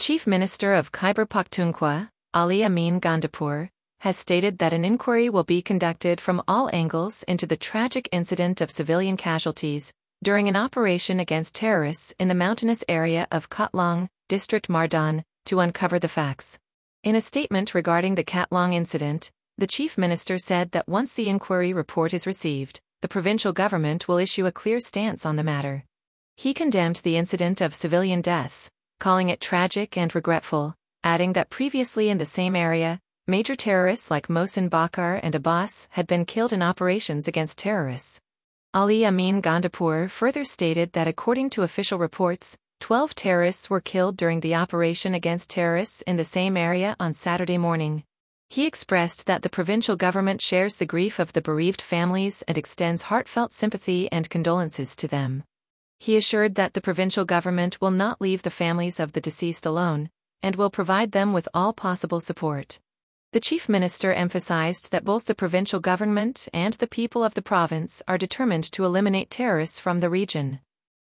Chief Minister of Khyber Pakhtunkhwa, Ali Amin Gandapur, has stated that an inquiry will be conducted from all angles into the tragic incident of civilian casualties during an operation against terrorists in the mountainous area of Katlong, District Mardan, to uncover the facts. In a statement regarding the Katlong incident, the Chief Minister said that once the inquiry report is received, the provincial government will issue a clear stance on the matter. He condemned the incident of civilian deaths, calling it tragic and regretful, adding that previously in the same area, major terrorists like Mohsen Bakar and Abbas had been killed in operations against terrorists. Ali Amin Gandapur further stated that according to official reports, 12 terrorists were killed during the operation against terrorists in the same area on Saturday morning. He expressed that the provincial government shares the grief of the bereaved families and extends heartfelt sympathy and condolences to them. He assured that the provincial government will not leave the families of the deceased alone, and will provide them with all possible support. The Chief Minister emphasized that both the provincial government and the people of the province are determined to eliminate terrorists from the region.